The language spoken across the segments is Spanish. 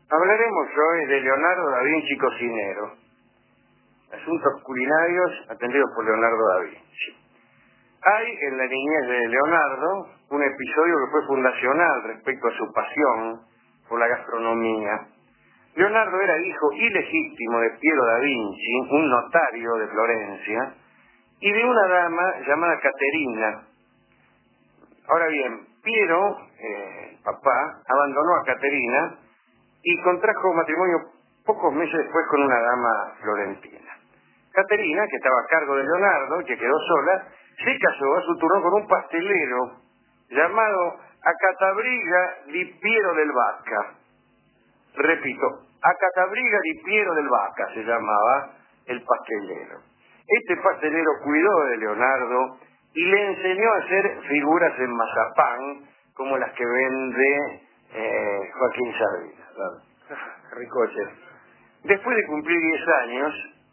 Hablaremos hoy de Leonardo da Vinci cocinero. Asuntos culinarios atendidos por Leonardo da Vinci. Hay en la niñez de Leonardo un episodio que fue fundacional respecto a su pasión por la gastronomía. Leonardo era hijo ilegítimo de Piero da Vinci, un notario de Florencia, y de una dama llamada Caterina. Ahora bien, Piero, papá, abandonó a Caterina y contrajo matrimonio pocos meses después con una dama florentina. Caterina, que estaba a cargo de Leonardo, que quedó sola, se casó a su turno con un pastelero llamado Acatabriga di Piero del Vaca. Repito, Acatabriga di Piero del Vaca se llamaba el pastelero. Este pastelero cuidó de Leonardo y le enseñó a hacer figuras en mazapán como las que vende Joaquín Sabina. Ricoche. Después de cumplir 10 años,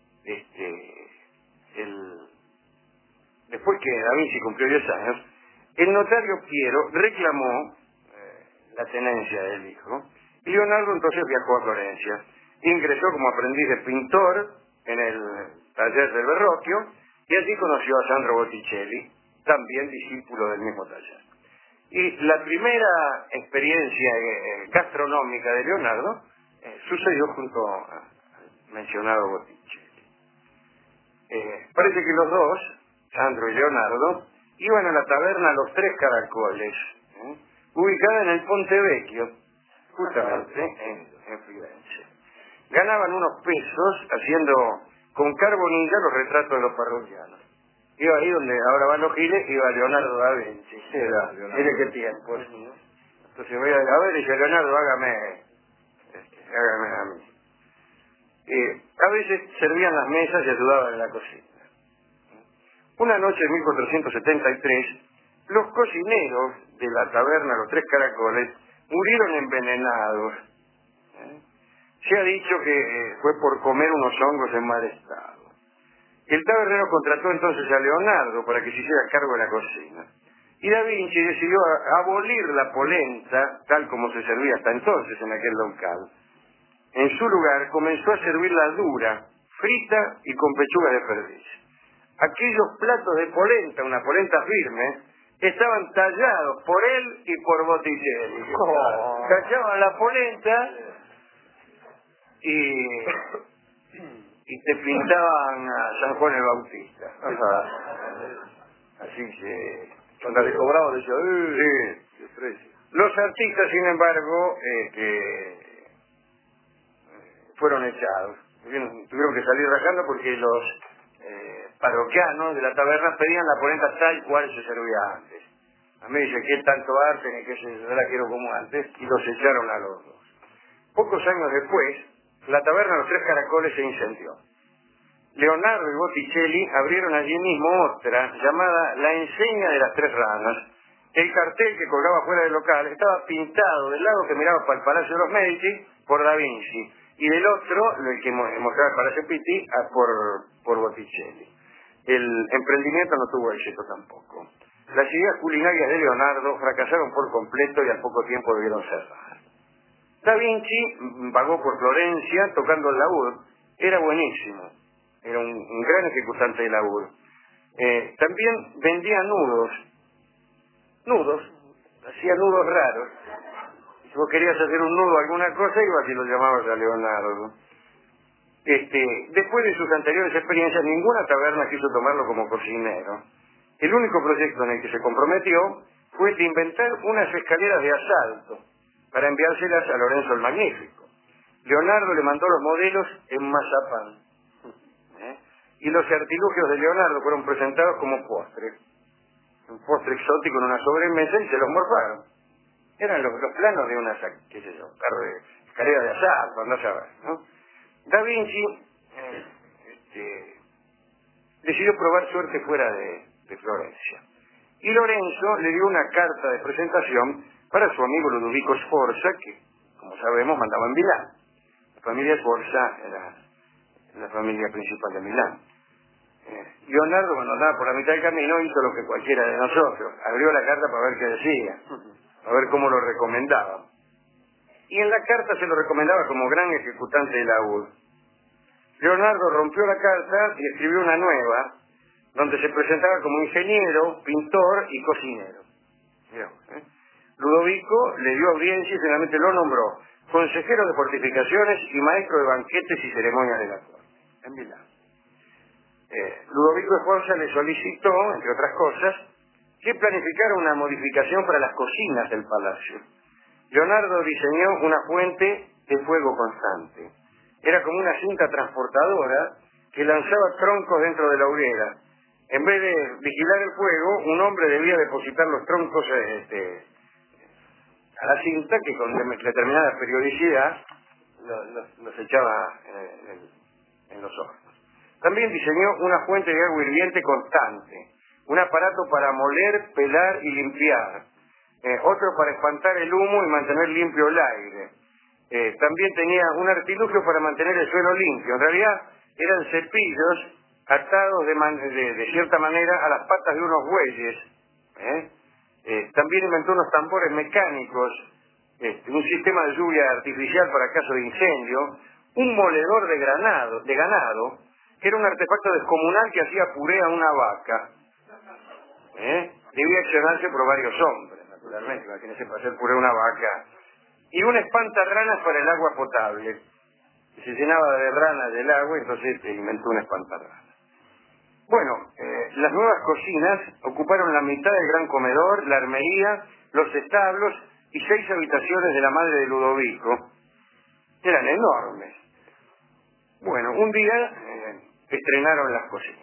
después que Da Vinci cumplió 10 años, el notario Piero reclamó la tenencia del hijo y Leonardo entonces viajó a Florencia. Ingresó como aprendiz de pintor en el taller del Verrocchio y allí conoció a Sandro Botticelli, también discípulo del mismo taller. Y la primera experiencia gastronómica de Leonardo sucedió junto al mencionado Botticelli. Parece que los dos, Sandro y Leonardo, iban a la taberna Los Tres Caracoles, ubicada en el Ponte Vecchio, justamente en Firenze. Ganaban unos pesos haciendo con carbonilla los retratos de los parroquianos. Iba ahí donde ahora van los giles, iba Leonardo da Vinci. Mire qué tiempo. Entonces voy a ver y dice, Leonardo, hágame a mí. A veces servían las mesas y ayudaban en la cocina. Una noche en 1473, los cocineros de la taberna Los Tres Caracoles murieron envenenados. Se ha dicho que fue por comer unos hongos en mal estado. El tabernero contrató entonces a Leonardo para que se hiciera cargo de la cocina. Y Da Vinci decidió abolir la polenta, tal como se servía hasta entonces en aquel local. En su lugar comenzó a servirla dura, frita y con pechuga de perdiz. Aquellos platos de polenta, una polenta firme, estaban tallados por él y por Botticelli. Tallaban la polenta y te pintaban a San Juan el Bautista. Así que... Cuando le cobraban decía, sí. qué precio. Los artistas, sin embargo, fueron echados. Tuvieron que salir rajando porque los parroquianos de la taberna pedían la polenta tal cual se servía antes. A mí dice, ¿qué tanto arte ni qué se yo la quiero como antes? Y los echaron a los dos. Pocos años después, la taberna Los Tres Caracoles se incendió. Leonardo y Botticelli abrieron allí mismo otra, llamada La Enseña de las Tres Ranas. El cartel que colgaba fuera del local estaba pintado del lado que miraba para el Palacio de los Medici por Da Vinci, y del otro, el que mostraba el Palacio Pitti, por Botticelli. El emprendimiento no tuvo éxito tampoco. Las ideas culinarias de Leonardo fracasaron por completo y al poco tiempo debieron cerrar. Da Vinci vagó por Florencia tocando el laúd. Era buenísimo. Era un gran ejecutante de laúd. También vendía nudos. Hacía nudos raros. Si vos querías hacer un nudo a alguna cosa, ibas y lo llamabas a Leonardo. Después de sus anteriores experiencias, ninguna taberna quiso tomarlo como cocinero. El único proyecto en el que se comprometió fue el de inventar unas escaleras de asalto para enviárselas a Lorenzo el Magnífico. Leonardo le mandó los modelos en mazapán. Y los artilugios de Leonardo fueron presentados como postre. Un postre exótico en una sobremesa y se los morfaron. Eran los planos de una, qué sé yo, escalera de asalto, no sabes, ¿no? Da Vinci decidió probar suerte fuera de Florencia. Y Lorenzo le dio una carta de presentación para su amigo Ludovico Sforza, que, como sabemos, mandaba en Milán. La familia Sforza era la familia principal de Milán. Leonardo, cuando andaba por la mitad del camino, hizo lo que cualquiera de nosotros. Abrió la carta para ver qué decía, a ver cómo lo recomendaba. y en la carta se lo recomendaba como gran ejecutante de la URSS. Leonardo rompió la carta y escribió una nueva, donde se presentaba como ingeniero, pintor y cocinero. Mirá, Ludovico le dio audiencia y finalmente lo nombró consejero de fortificaciones y maestro de banquetes y ceremonias de la corte, en Milán. Ludovico Sforza le solicitó, entre otras cosas, que planificara una modificación para las cocinas del palacio. Leonardo diseñó una fuente de fuego constante. Era como una cinta transportadora que lanzaba troncos dentro de la hoguera. En vez de vigilar el fuego, un hombre debía depositar los troncos a la cinta, que con determinada periodicidad los echaba en los hornos. También diseñó una fuente de agua hirviente constante, un aparato para moler, pelar y limpiar, otro para espantar el humo y mantener limpio el aire. También tenía un artilugio para mantener el suelo limpio. En realidad eran cepillos atados de cierta manera a las patas de unos bueyes. También inventó unos tambores mecánicos, un sistema de lluvia artificial para caso de incendio, un moledor de ganado, que era un artefacto descomunal que hacía puré a una vaca. Debía accionarse por varios hombres, naturalmente, imagínense para hacer puré a una vaca. Y un espantarranas para el agua potable. Se llenaba de ranas del agua, entonces inventó un espantarranas. Bueno, las nuevas cocinas ocuparon la mitad del gran comedor, la armería, los establos y 6 habitaciones de la madre de Ludovico. Eran enormes. Bueno, un día estrenaron las cocinas.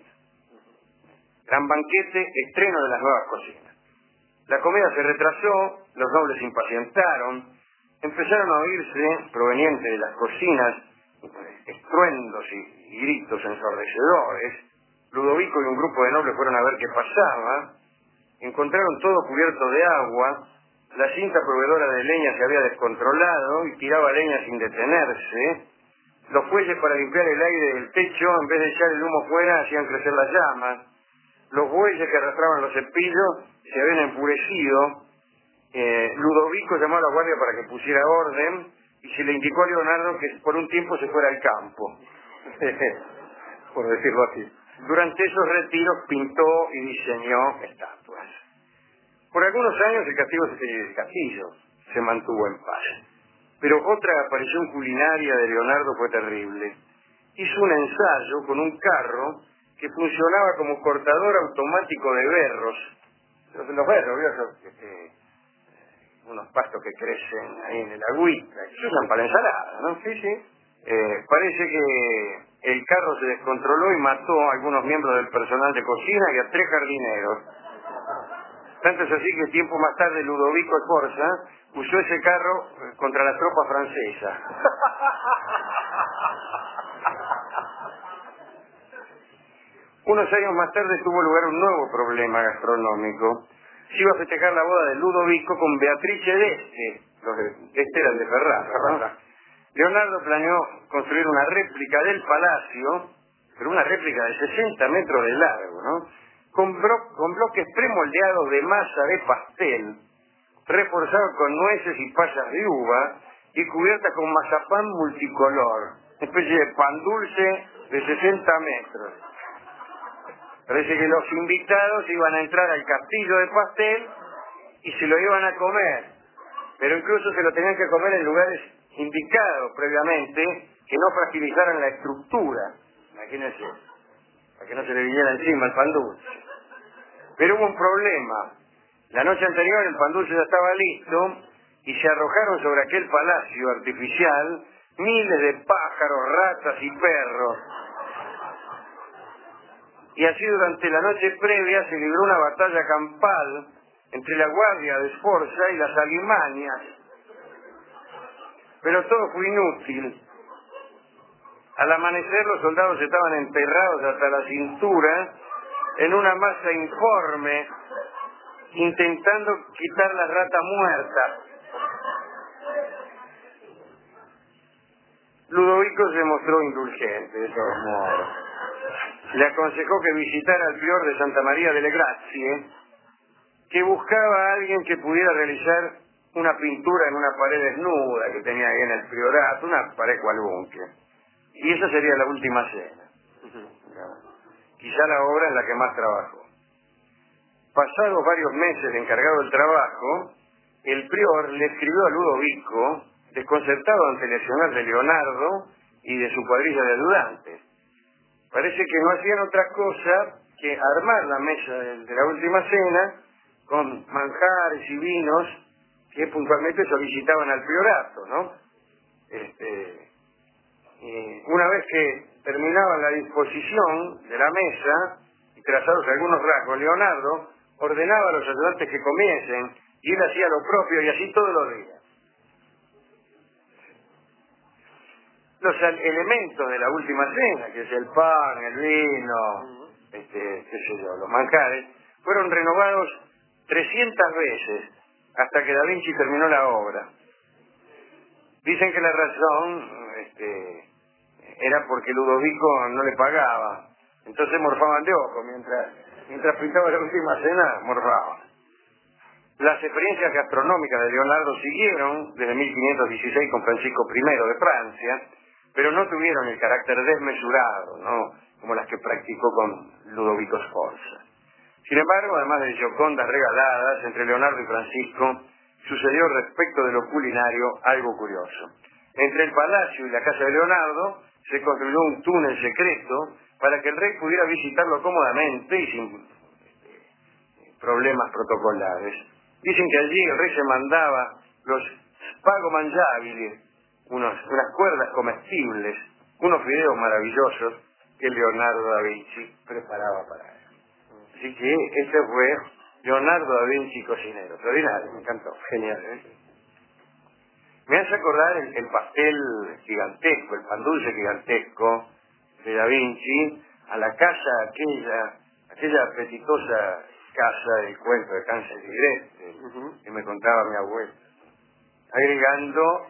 Gran banquete, estreno de las nuevas cocinas. La comida se retrasó, los nobles se impacientaron, empezaron a oírse, provenientes de las cocinas, estruendos y gritos ensordecedores. Ludovico y un grupo de nobles fueron a ver qué pasaba, encontraron todo cubierto de agua, la cinta proveedora de leña se había descontrolado y tiraba leña sin detenerse, los fuelles para limpiar el aire del techo, en vez de echar el humo fuera, hacían crecer las llamas, los bueyes que arrastraban los cepillos se habían enfurecido. Ludovico llamó a la guardia para que pusiera orden y se le indicó a Leonardo que por un tiempo se fuera al campo, por decirlo así. Durante esos retiros pintó y diseñó estatuas. Por algunos años el castillo se mantuvo en paz. Pero otra aparición culinaria de Leonardo fue terrible. Hizo un ensayo con un carro que funcionaba como cortador automático de berros. Los berros, ¿vio? Unos pastos que crecen ahí en el agüita, que se usan para la ensalada, ¿no? Sí, sí. Parece que el carro se descontroló y mató a algunos miembros del personal de cocina y a 3 jardineros. Tanto es así que tiempo más tarde Ludovico Sforza usó ese carro contra la tropa francesa. Unos años más tarde tuvo lugar un nuevo problema gastronómico. Se iba a festejar la boda de Ludovico con Beatrice d'Este. Los de Este eran de Ferrara. Leonardo planeó construir una réplica del palacio, pero una réplica de 60 metros de largo, ¿no? Con bloques premoldeados de masa de pastel, reforzados con nueces y pasas de uva y cubierta con mazapán multicolor, una especie de pan dulce de 60 metros. Parece que los invitados iban a entrar al castillo de pastel y se lo iban a comer, pero incluso se lo tenían que comer en lugares indicados previamente que no fragilizaran la estructura, imagínense, para que no se le viniera encima el pan dulce. Pero hubo un problema. La noche anterior el pan dulce ya estaba listo y se arrojaron sobre aquel palacio artificial miles de pájaros, ratas y perros. Y así durante la noche previa se libró una batalla campal entre la guardia de Sforza y las alimañas. Pero todo fue inútil. Al amanecer los soldados estaban enterrados hasta la cintura en una masa informe, intentando quitar la rata muerta. Ludovico se mostró indulgente, de todos modos. Le aconsejó que visitara al prior de Santa María delle Grazie, que buscaba a alguien que pudiera realizar una pintura en una pared desnuda que tenía ahí en el priorato, una pared cualbunque. Y esa sería la última cena. Quizá la obra en la que más trabajó. Pasados varios meses de encargado del trabajo, el prior le escribió a Ludovico, desconcertado ante el accionar de Leonardo y de su cuadrilla de ayudantes. Parece que no hacían otra cosa que armar la mesa de la última cena con manjares y vinos que puntualmente solicitaban al priorato, ¿no? Una vez que terminaban la disposición de la mesa y trazados algunos rasgos, Leonardo ordenaba a los ayudantes que comiesen y él hacía lo propio y así todos los días. Los elementos de la última cena, que es el pan, el vino, qué sé yo, los manjares, fueron renovados 300 veces hasta que Da Vinci terminó la obra. Dicen que la razón era porque Ludovico no le pagaba, entonces morfaban de ojo, mientras pintaba la última cena, morfaban. Las experiencias gastronómicas de Leonardo siguieron desde 1516 con Francisco I de Francia, pero no tuvieron el carácter desmesurado, ¿no?, como las que practicó con Ludovico Sforza. Sin embargo, además de giocondas regaladas entre Leonardo y Francisco, sucedió respecto de lo culinario algo curioso. Entre el palacio y la casa de Leonardo se construyó un túnel secreto para que el rey pudiera visitarlo cómodamente y sin problemas protocolares. Dicen que allí el rey se mandaba los spago mangiabili, unas cuerdas comestibles, unos fideos maravillosos que Leonardo da Vinci preparaba para él. Así que este fue Leonardo da Vinci cocinero. Extraordinario, me encantó. Genial, ¿eh? Me hace acordar el pastel gigantesco, el pan dulce gigantesco de Da Vinci, a la casa aquella apetitosa casa del cuento de Hansel y Gretel, que me contaba mi abuela, agregando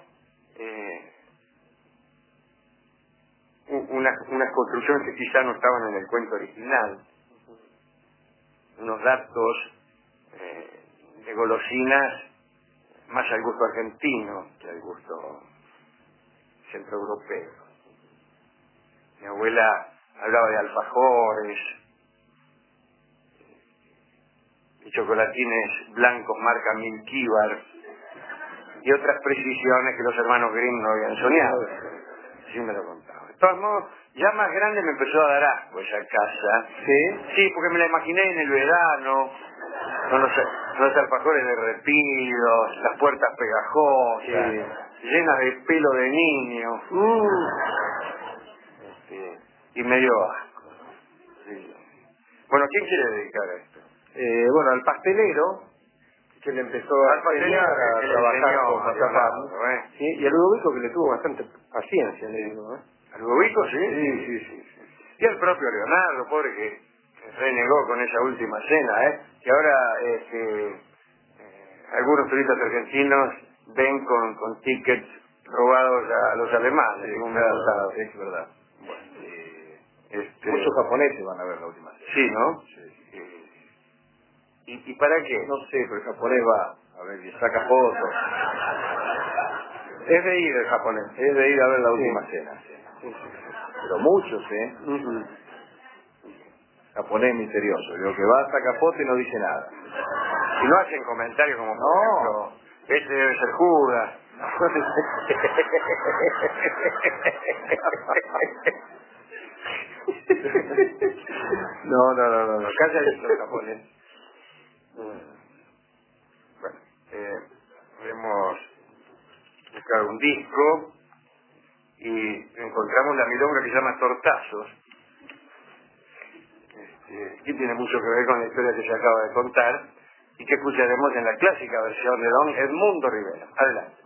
unas construcciones que quizá no estaban en el cuento original, unos datos de golosinas más al gusto argentino que al gusto centroeuropeo. Mi abuela hablaba de alfajores y chocolatines blancos marca Milquíbar y otras precisiones que los hermanos Grimm no habían soñado. Sí me lo contaba. De todos modos, ya más grande me empezó a dar asco esa casa. ¿Sí? Sí, porque me la imaginé en el verano, con los alfajores derretidos, las puertas pegajosas, llenas de pelo de niño. Y me dio asco. Sí. Bueno, ¿quién quiere dedicar a esto? Bueno, al pastelero, que le empezó a enseñar a trabajar con mazapán, ¿sí? Y a Ludovico, que le tuvo bastante paciencia, le digo, ¿eh? ¿A Ludovico, sí? Sí. Y al propio Leonardo, pobre, que renegó con esa última cena, que ahora algunos turistas argentinos ven con tickets robados a los alemanes, según me ha contado. Es verdad. Bueno, muchos japoneses van a ver la última cena. Sí, ¿no? Sí. ¿Y para qué? No sé, pero el japonés va a ver y saca fotos. Es de ir el japonés. Es de ir a ver la última cena. Sí. Pero muchos, Japonés misterioso. Lo que va, saca foto y no dice nada. Y no hacen comentarios como, por ejemplo, este debe ser Judas. No. Cállate los japoneses. Bueno, hemos buscado un disco y encontramos la milonga que se llama Tortazos, que tiene mucho que ver con la historia que se acaba de contar y que escucharemos en la clásica versión de don Edmundo Rivera. Adelante.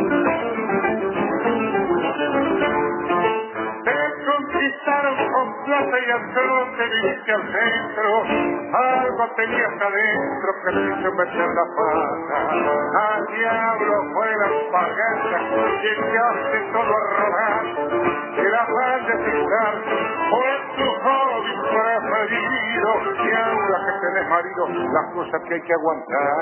Me conquistaron con y al trote viniste al centro, algo tenías adentro que te hizo meter la pata. Al diablo fue la pagata que echaste todo a rodar, y la paz de pisar fue tu hobby preferido, y ahora que tenés marido, las cosas que hay que aguantar.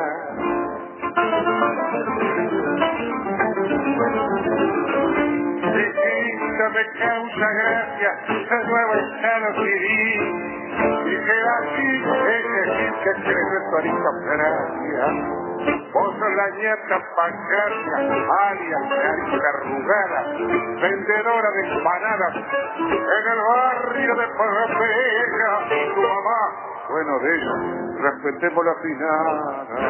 Distinta me causa gracia la nueva estado civil, y que así es decir que crees tu aristocracia. Vos sos la nieta pancarcia, alias nariz arrugada, vendedora de empanadas en el barrio de Porpega. Y tu mamá, bueno de ella, respetemos la finada.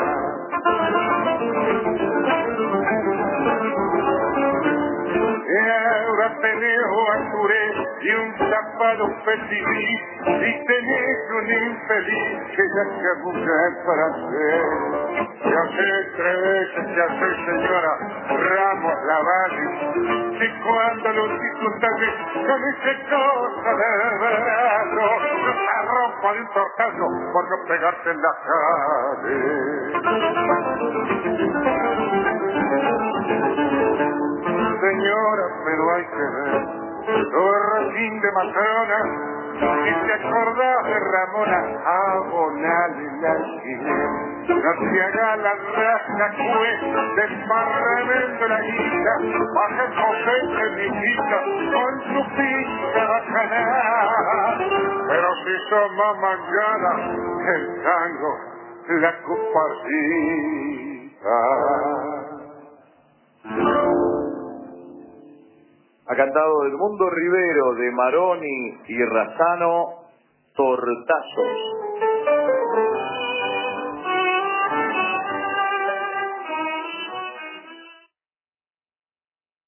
Y ahora tenés Arturé y un tapado petigrí, y tenés un infeliz que ya se mujer para hacer. Ya sé 3 veces, ya sé señora Ramos Lavalle, que cuando los disfrutaste con ese cosa del brazo, no te rompa de un tortazo por no pegarte en la calle. Señora, pero hay que ver tu racín de matrona, si te acordás de Ramona, abonale la alquiler. No te haga la raza juez del parlamento de la guita, baja José de mi hijita con su pinta bacanada. Pero si sos más mangada, el tango la compartita. Ha cantado Edmundo Rivero de Maroni y Razzano, Tortazos.